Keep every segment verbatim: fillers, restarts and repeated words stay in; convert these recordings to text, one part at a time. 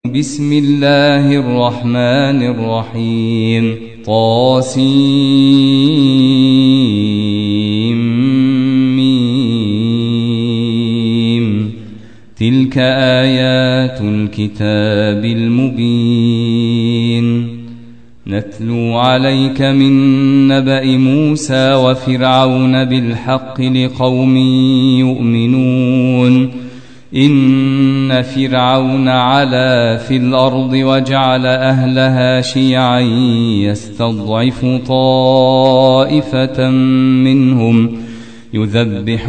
بسم الله الرحمن الرحيم طاسيم تلك آيات الكتاب المبين نتلو عليك من نبأ موسى وفرعون بالحق لقوم يؤمنون إن فرعون علا في الأرض وجعل أهلها شيعا يستضعف طائفة منهم يذبح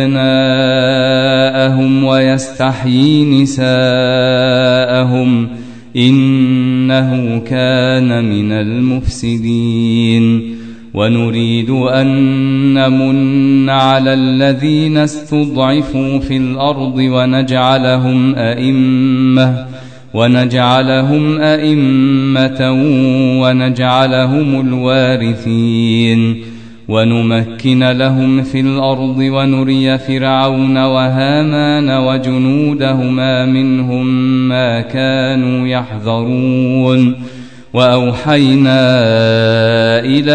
أبناءهم ويستحيي نساءهم إنه كان من المفسدين ونريد أن نمن على الذين استضعفوا في الأرض ونجعلهم أئمة ونجعلهم أئمة ونجعلهم الوارثين ونمكن لهم في الأرض ونري فرعون وهامان وجنودهما منهم ما كانوا يحذرون وأوحينا إلى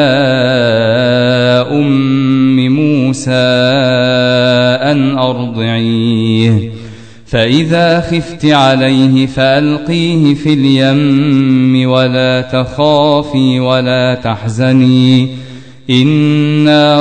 أم موسى أن أرضعيه فإذا خفت عليه فألقيه في اليم ولا تخافي ولا تحزني إنا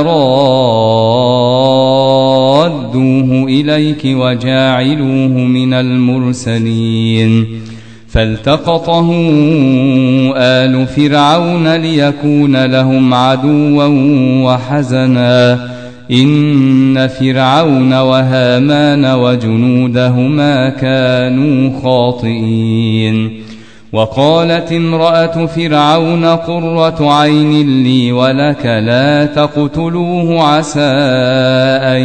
رادوه إليك وجاعلوه من المرسلين فالتقطه آل فرعون ليكون لهم عدوا وحزنا إن فرعون وهامان وجنودهما كانوا خاطئين وقالت امرأة فرعون قرة عين لي ولك لا تقتلوه عسى أن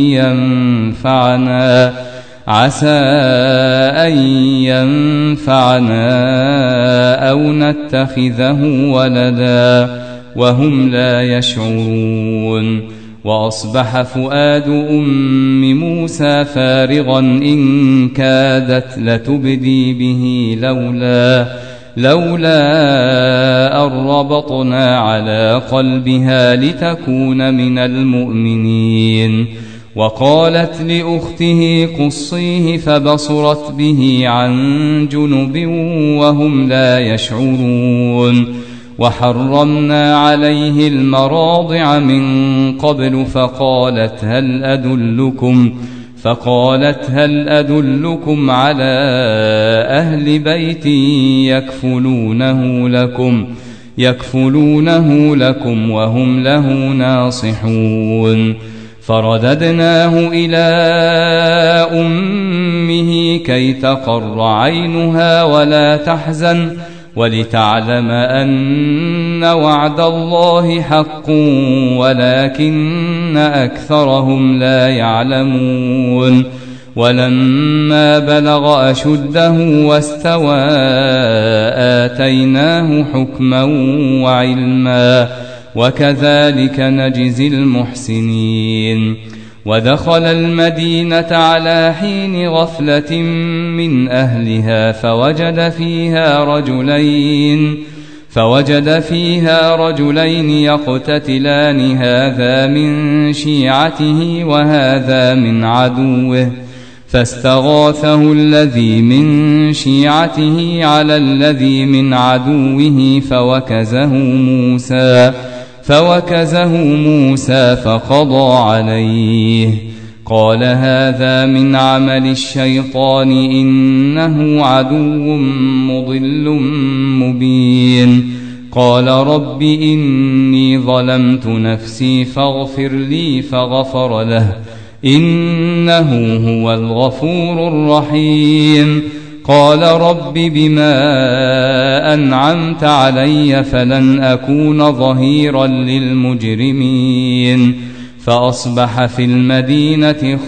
ينفعنا عسى أن ينفعنا أو نتخذه ولدا وهم لا يشعرون وأصبح فؤاد أم موسى فارغا إن كادت لتبدي به لولا لولا أن ربطنا على قلبها لتكون من المؤمنين وقالت لأخته قصيه فبصرت به عن جنب وهم لا يشعرون وحرمنا عليه المراضع من قبل فقالت هل أدلكم فقالت هل أدلكم على أهل بيت يكفلونه لكم يكفلونه لكم وهم له ناصحون فرددناه إلى أمه كي تقر عينها ولا تحزن ولتعلم أن وعد الله حق ولكن أكثرهم لا يعلمون ولما بلغ أشده واستوى آتيناه حكما وعلما وكذلك نجزي المحسنين ودخل المدينة على حين غفلة من أهلها فوجد فيها رجلين فوجد فيها رجلين يقتتلان هذا من شيعته وهذا من عدوه فاستغاثه الذي من شيعته على الذي من عدوه فوكزه موسى فوكزه موسى فقضى عليه قال هذا من عمل الشيطان إنه عدو مضل مبين قال رب إني ظلمت نفسي فاغفر لي فغفر له إنه هو الغفور الرحيم قال رب بما أنعمت علي فلن أكون ظهيرا للمجرمين فأصبح في المدينة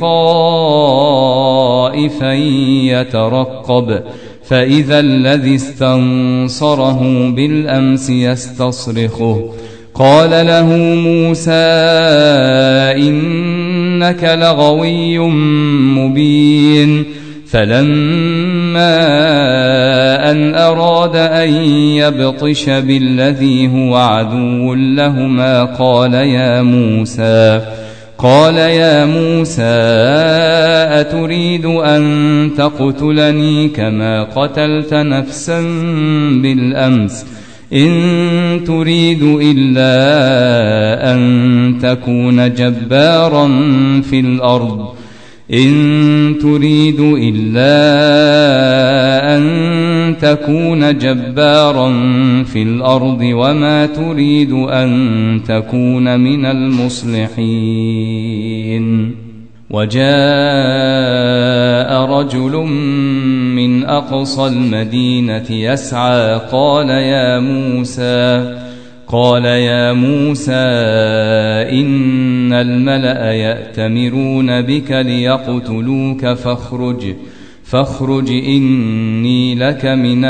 خائفا يترقب فإذا الذي استنصره بالأمس يستصرخه قال له موسى إنك لغوي مبين فلما أن أراد أن يبطش بالذي هو عدو لهما قال يا موسى قال يا موسى أتريد أن تقتلني كما قتلت نفسا بالأمس إن تريد إلا أن تكون جبارا في الأرض إن تريد إلا أن تكون جبارا في الأرض وما تريد أن تكون من المصلحين. وجاء رجل من أقصى المدينة يسعى قال يا موسى قال يا موسى إن الملأ يأتمرون بك ليقتلوك فاخرج فاخرج إني لك من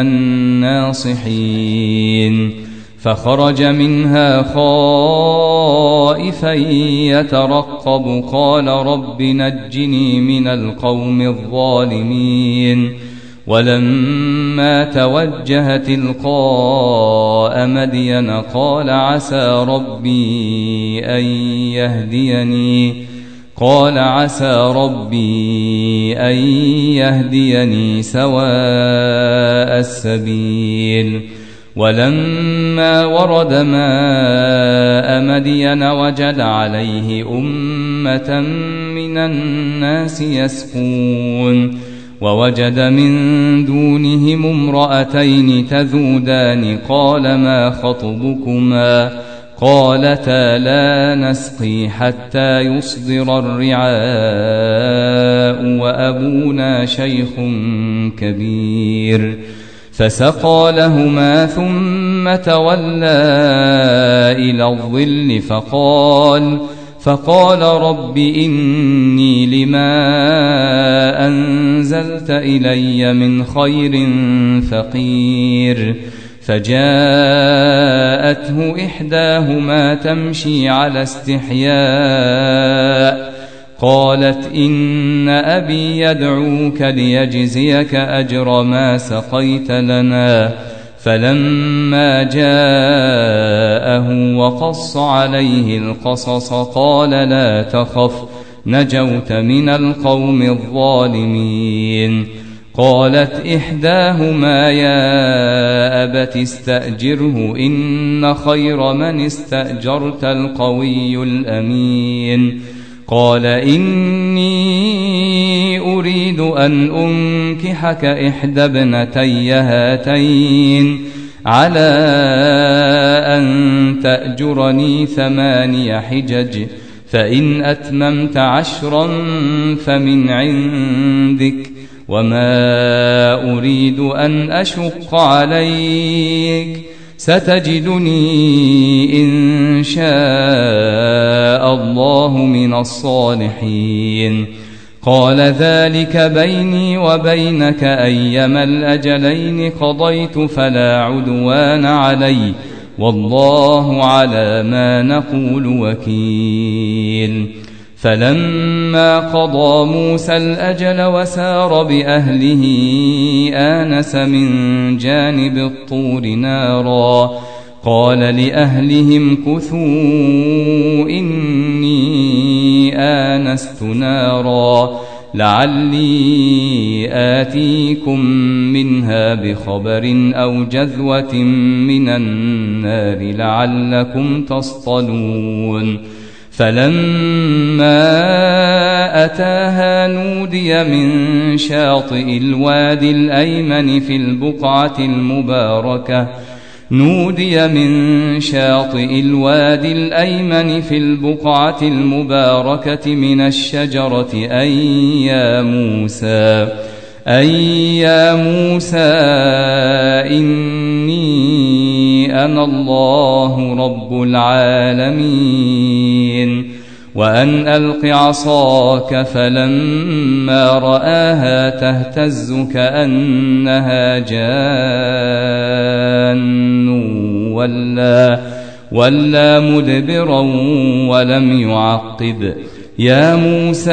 الناصحين. فخرج منها خائفا يترقب قال رب نجني من القوم الظالمين. ولما توجه تلقاء مدين قال عسى ربي أن يهديني قال عسى ربي أن يهديني سواء السبيل. ولما ورد ماء مدين وجد عليه أمة من الناس يسقون ووجد من دونهم امرأتين تذودان قال ما خطبكما قالتا لا نسقي حتى يصدر الرعاء وأبونا شيخ كبير. فسقى لهما ثم تولى إلى الظل فقال فقال رب إني لما أنزلت إلي من خير فقير. فجاءته إحداهما تمشي على استحياء قالت إن أبي يدعوك ليجزيك أجر ما سقيت لنا. فلما جاءه وقص عليه القصص قال لا تخف نجوت من القوم الظالمين. قالت إحداهما يا أبت استأجره إن خير من استأجرت القوي الأمين. قال إني أريد أن أنكحك إحدى ابنتي هاتين على أن تأجرني ثماني حجج فإن أتممت عشرا فمن عندك وما أريد أن أشق عليك ستجدني إن شاء الله من الصالحين. قال ذلك بيني وبينك أيما الأجلين قضيت فلا عدوان علي والله على ما نقول وكيل. فلما قضى موسى الأجل وسار بأهله آنس من جانب الطور نارا قال لأهلهم كثوا إني آنست نارا لعلي آتيكم منها بخبر أو جذوة من النار لعلكم تصطلون. فلما أتاها نودي من شاطئ الوادي الأيمن في البقعة المباركة نودي من شاطئ الوادي الأيمن في البقعة المباركة من الشجرة أي يا موسى أي يا موسى إني أنا الله رب العالمين. وأن ألق عصاك فلما رآها تهتز كأنها جان ولا, ولا مدبرا ولم يعقب يا موسى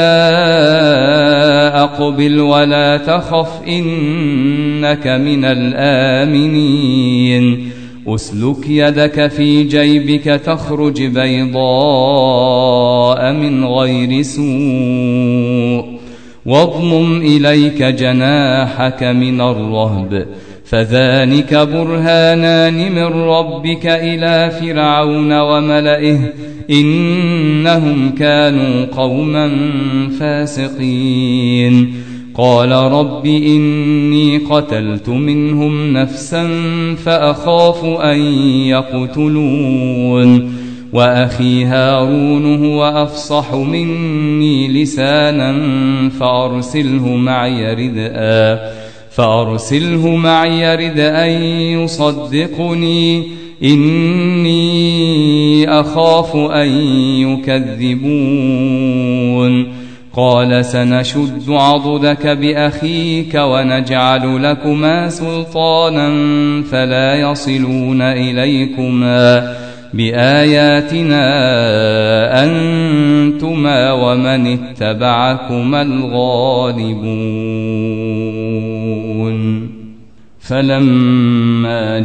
أقبل ولا تخف إنك من الآمنين أسلك يدك في جيبك تخرج بيضاء من غير سوء واضمم إليك جناحك من الرهب فذلك برهانان من ربك إلى فرعون وملئه إنهم كانوا قوما فاسقين قال رب إني قتلت منهم نفسا فأخاف أن يقتلون وأخي هارون هو أفصح مني لسانا فأرسله معي ردءا فأرسله معي ردءا يصدقني إني أخاف أن يكذبون قال سنشد عضدك بأخيك ونجعل لكما سلطانا فلا يصلون إليكما بآياتنا أنتما ومن اتبعكما الغالبون فلما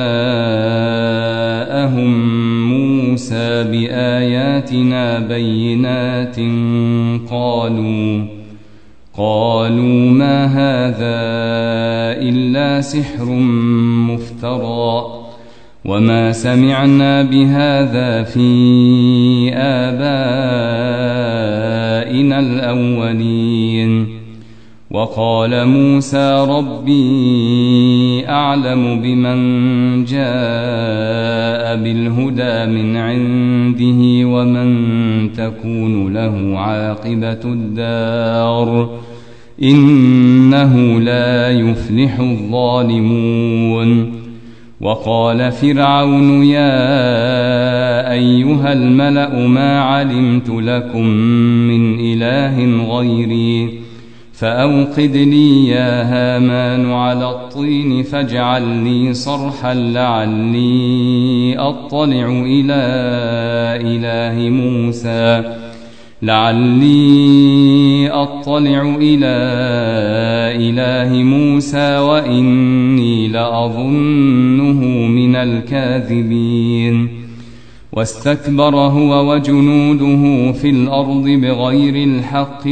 جاءهم موسى بآياتنا بينات قالوا قالوا ما هذا إلا سحر مفترى وما سمعنا بهذا في آبائنا الأولين وقال موسى ربي أعلم بمن جاء بالهدى من عنده ومن تكون له عاقبة الدار إنه لا يفلح الظالمون وقال فرعون يا أيها الملأ ما علمت لكم من إله غيري فأوقد لي يا هامان على الطين فاجعل لي صرحا لعلي أطلع إلى إله موسى لعلي أطلع إلى إله موسى وإني لأظنه من الكاذبين واستكبر هو وجنوده في الأرض بغير الحق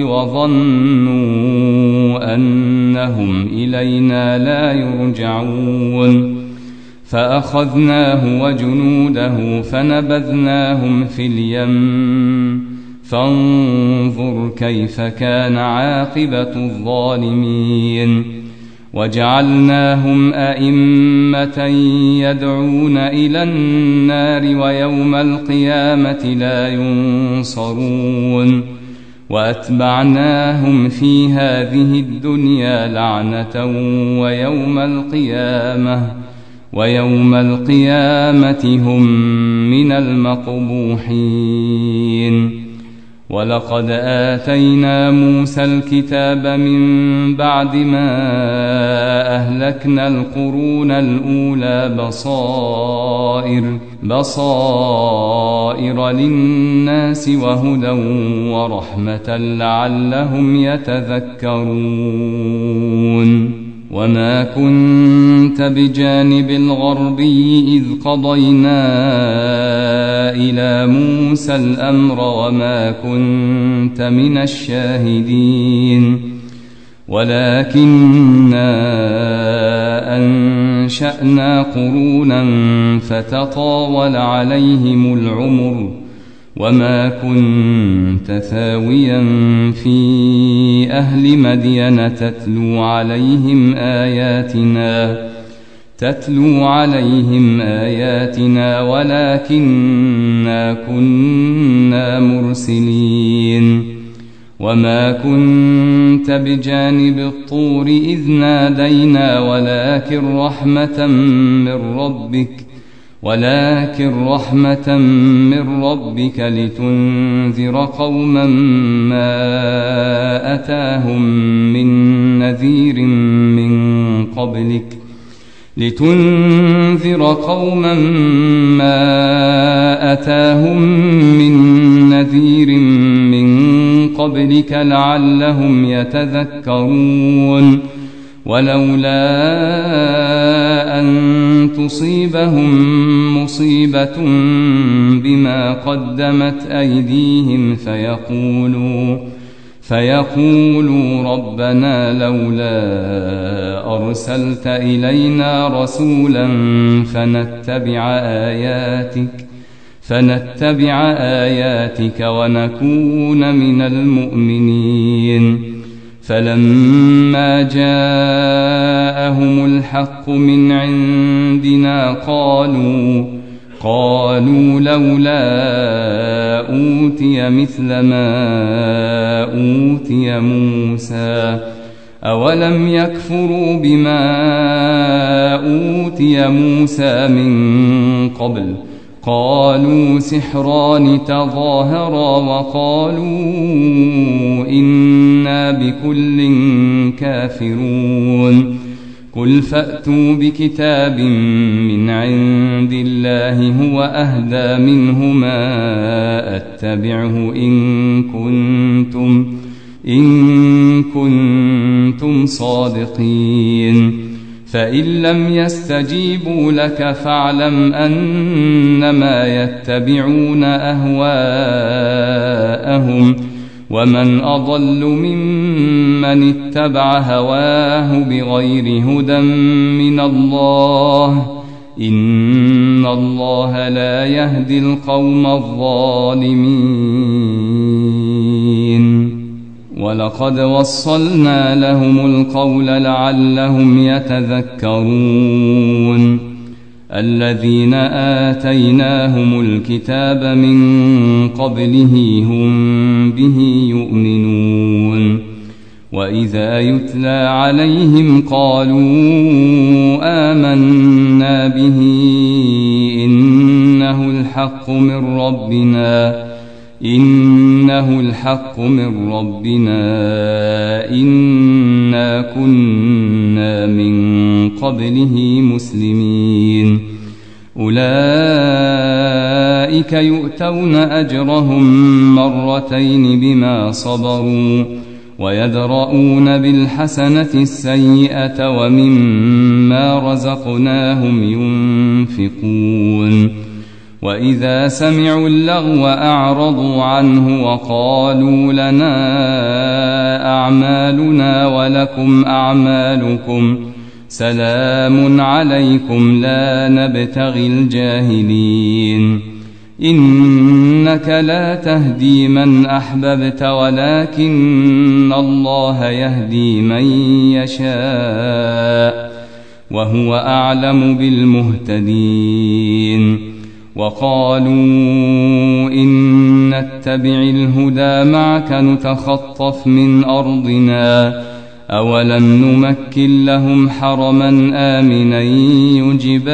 وظنوا أنهم إلينا لا يرجعون فأخذناه وجنوده فنبذناهم في اليم فانظر كيف كان عاقبة الظالمين وجعلناهم أئمة يدعون إلى النار ويوم القيامة لا ينصرون وأتبعناهم في هذه الدنيا لعنة ويوم القيامة ويوم القيامة هم من المقبوحين ولقد آتينا موسى الكتاب من بعد ما أهلكنا القرون الأولى بصائر بصائر للناس وهدى ورحمة لعلهم يتذكرون وما كنت بجانب الغربي إذ قضينا إلى موسى الأمر وما كنت من الشاهدين ولكننا أنشأنا قرونا فتطاول عليهم العمر وما كنت ثاويا في أهل مدين تتلو عليهم آياتنا تتلو عليهم آياتنا ولكننا كنا مرسلين وما كنت بجانب الطور إذ نادينا ولكن رحمة من ربك ولكن رحمة من ربك لتنذر قوما ما أتاهم من نذير من قبلك لتنذر قوما ما أتاهم من نذير من قبلك لعلهم يتذكرون ولولا أن تصيبهم مصيبة بما قدمت أيديهم فيقولوا فيقولوا ربنا لولا أرسلت إلينا رسولا فنتبع آياتك فنتبع آياتك ونكون من المؤمنين فلما جاءهم الحق من عندنا قالوا قالوا لولا أوتي مثل ما أوتي موسى أولم يكفروا بما أوتي موسى من قبل قالوا سحران تظاهرا وقالوا إنا بكل كافرون قل فأتوا بكتاب من عند الله هو أهدى منهما أتبعه إن كنتم إن كنتم صادقين فإن لم يستجيبوا لك فاعلم أنما يتبعون أهواءهم ومن أضل ممن اتبع هواه بغير هدى من الله إن الله لا يهدي القوم الظالمين ولقد وصلنا لهم القول لعلهم يتذكرون الذين آتيناهم الكتاب من قبله هم به يؤمنون وإذا يتلى عليهم قالوا آمنا به إنه الحق من ربنا إنه الحق من ربنا إنا كنا من قبله مسلمين أولئك يؤتون أجرهم مرتين بما صبروا ويدرؤون بالحسنة السيئة ومما رزقناهم ينفقون وإذا سمعوا اللغو أعرضوا عنه وقالوا لنا أعمالنا ولكم أعمالكم سلام عليكم لا نبتغي الجاهلين إنك لا تهدي من أحببت ولكن الله يهدي من يشاء وهو أعلم بالمهتدين وقالوا إن نتبع الهدى معك نتخطف من أرضنا أولم نمكن لهم حرما آمنا يجبى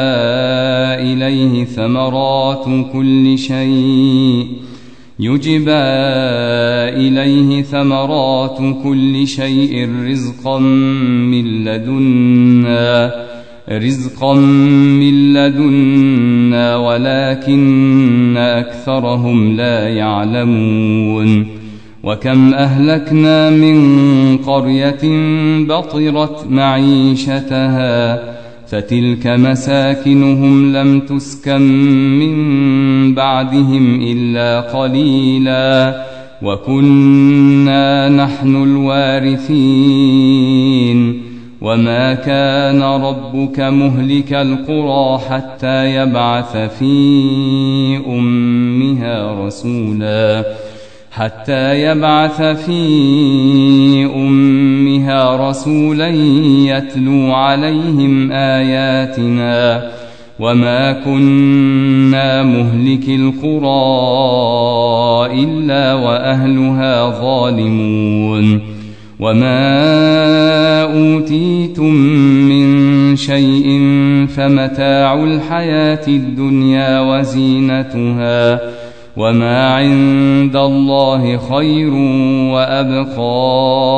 إليه ثمرات كل شيء يجبى إليه ثمرات كل شيء رزقا من لدنا رزقا من لدنا ولكن أكثرهم لا يعلمون وكم أهلكنا من قرية بطرت معيشتها فتلك مساكنهم لم تسكن من بعدهم إلا قليلا وكنا نحن الوارثين وما كان ربك مهلك القرى حتى يبعث في أمها رسولا حتى يبعث في أمها رسولا يتلو عليهم آياتنا وما كنا مهلك القرى إلا وأهلها ظالمون وما أوتيتم من شيء فمتاع الحياة الدنيا وزينتها وما عند الله خير وأبقى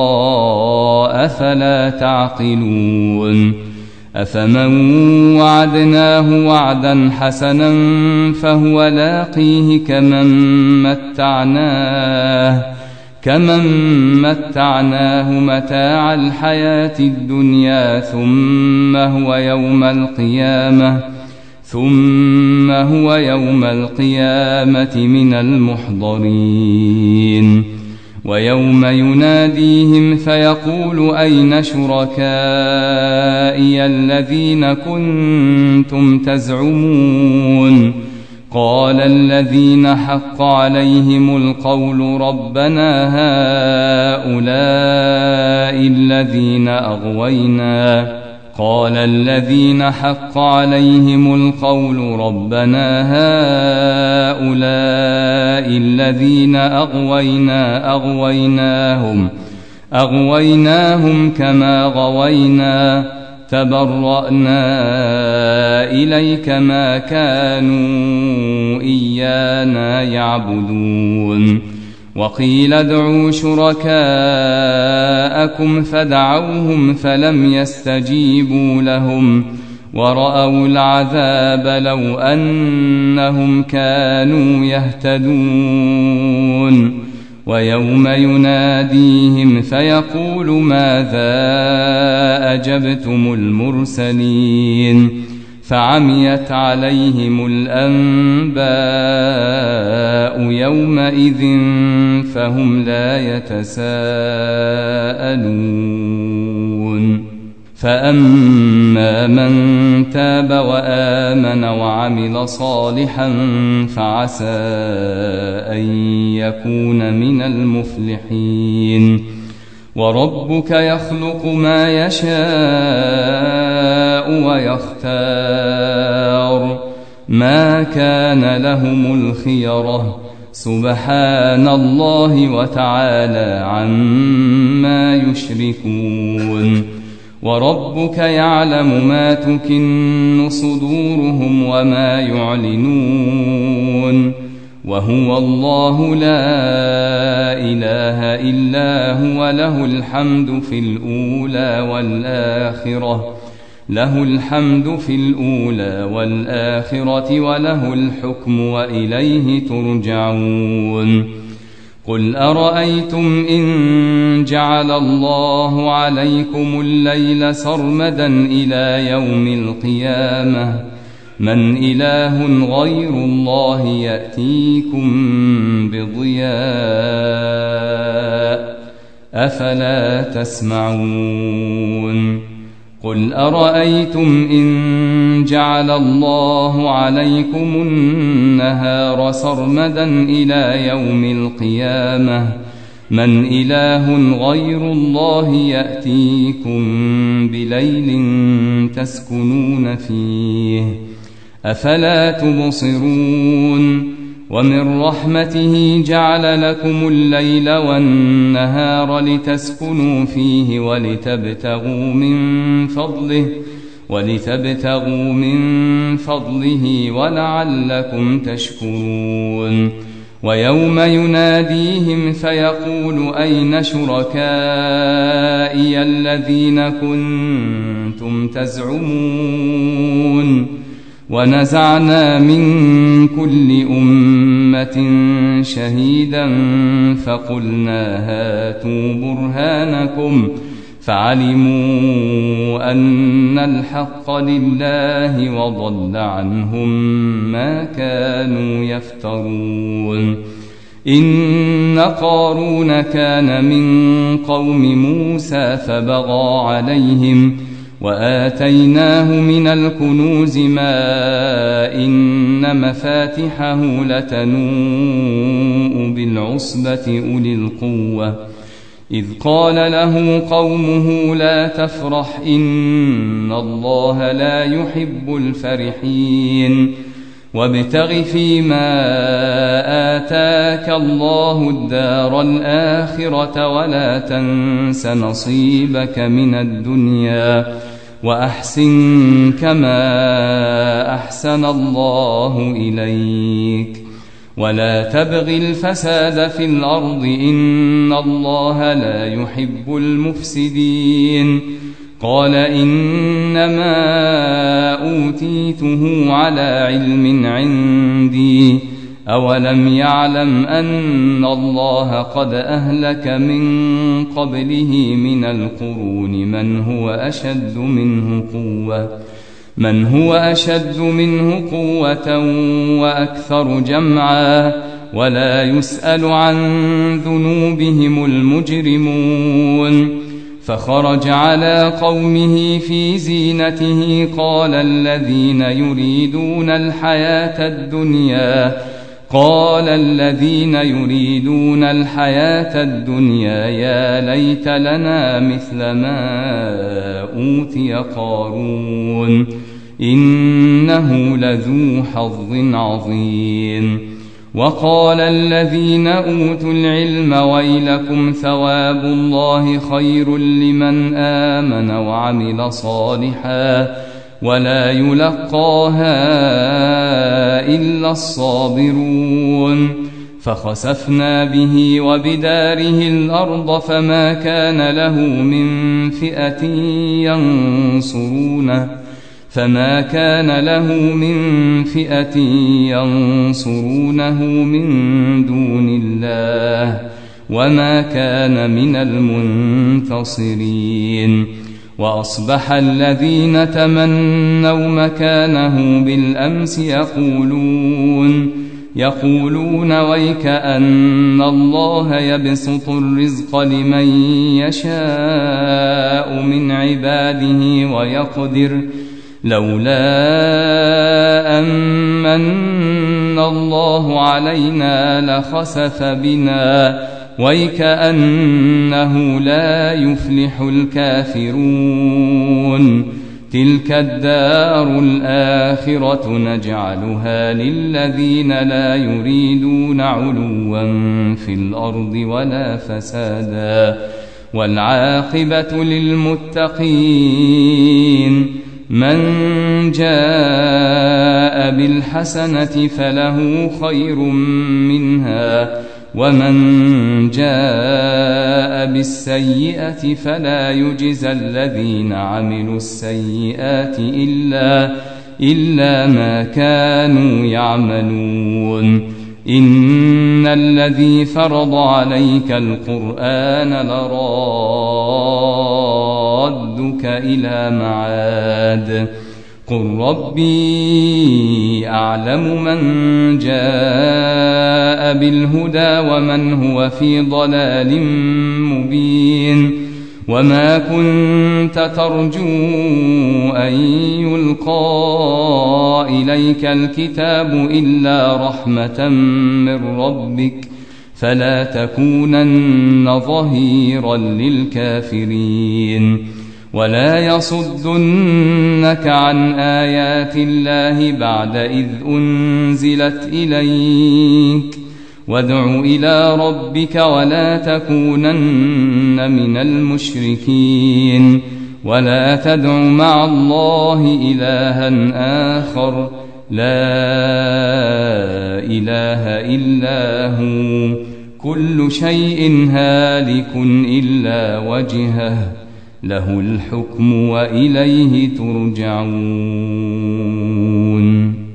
أفلا تعقلون أفمن وعدناه وعدا حسنا فهو لاقيه كمن متعناه كمن متعناه متاع الحياة الدنيا ثم هو يوم القيامة ثم هو يوم القيامة من المحضرين. ويوم يناديهم فيقول أين شركائي الذين كنتم تزعمون قال الذين حق عليهم القول ربنا هؤلاء الذين أغوينا قال الذين حق عليهم القول ربنا هؤلاء الذين أغوينا أغويناهم أغويناهم كما غوينا تبرأنا إليك ما كانوا إيانا يعبدون. وقيل ادعوا شركاءكم فدعوهم فلم يستجيبوا لهم ورأوا العذاب لو أنهم كانوا يهتدون. ويوم يناديهم فيقول ماذا أجبتم المرسلين فعميت عليهم الأنباء يومئذ فهم لا يتساءلون. فأما من تاب وآمن وعمل صالحا فعسى أن يكون من المفلحين. وربك يخلق ما يشاء ويختار ما كان لهم الخيرة سبحان الله وتعالى عما يشركون. وربك يعلم ما تكن صدورهم وما يعلنون وهو الله لا إله إلا هو له الحمد في الأولى والآخرة له الحمد في الأولى والآخرة وله الحكم وإليه ترجعون. قل أرأيتم إن جعل الله عليكم الليل سرمدا إلى يوم القيامة من إله غير الله يأتيكم بضياء أفلا تسمعون. قل أرأيتم إن جعل الله عليكم النهار سرمدا إلى يوم القيامة من إله غير الله يأتيكم بليل تسكنون فيه أفلا تبصرون. ومن رحمته جعل لكم الليل والنهار لتسكنوا فيه ولتبتغوا من فضله ولتبتغوا من فضله ولعلكم تشكرون. ويوم يناديهم فيقول أين شركائي الذين كنتم تزعمون ونزعنا من كل أمة شهيدا فقلنا هاتوا برهانكم فعلموا أن الحق لله وضل عنهم ما كانوا يفترون. إن قارون كان من قوم موسى فبغى عليهم وآتيناه من الكنوز ما إن مفاتحه لتنوء بالعصبة أولي القوة إذ قال له قومه لا تفرح إن الله لا يحب الفرحين. وابتغ فيما آتاك الله الدار الآخرة ولا تنس نصيبك من الدنيا وأحسن كما أحسن الله إليك ولا تبغ الفساد في الأرض إن الله لا يحب المفسدين. قال إنما أوتيته على علم عندي أولم يعلم أن الله قد أهلك من قبله من القرون من هو أشد منه قوة من هو أشد منه قوة وأكثر جمعا ولا يسأل عن ذنوبهم المجرمون. فخرج على قومه في زينته قال الذين يريدون الحياة الدنيا قال الذين يريدون الحياة الدنيا يا ليت لنا مثل ما أوتي قارون إنه لذو حظ عظيم. وقال الذين أوتوا العلم ويلكم ثواب الله خير لمن آمن وعمل صالحا ولا يلقاها إلا الصابرون. فخسفنا به وبداره الأرض فما كان له من فئة ينصرونه فما كان له من فئة ينصرونه من دون الله وما كان من المنتصرين. وأصبح الذين تمنوا مكانه بالأمس يقولون يقولون ويك أن الله يبسط الرزق لمن يشاء من عباده ويقدر لولا أمن الله علينا لخسف بنا ويكأنه لا يفلح الكافرون. تلك الدار الآخرة نجعلها للذين لا يريدون علوا في الأرض ولا فسادا والعاقبة للمتقين. من جاء بالحسنة فله خير منها ومن جاء بالسيئة فلا يجزى الذين عملوا السيئات إلا, إلا ما كانوا يعملون. إن الذي فرض عليك القرآن لرادك إلى معاد قل ربي أعلم من جاء بالهدى ومن هو في ضلال مبين. وما كنت ترجو أن يلقى إليك الكتاب إلا رحمة من ربك فلا تكونن ظهيرا للكافرين. ولا يصدنك عن آيات الله بعد إذ أنزلت إليك وادع إلى ربك ولا تكونن من المشركين. ولا تدع مع الله إلها آخر لا إله إلا هو كل شيء هالك إلا وجهه له الحكم وإليه ترجعون.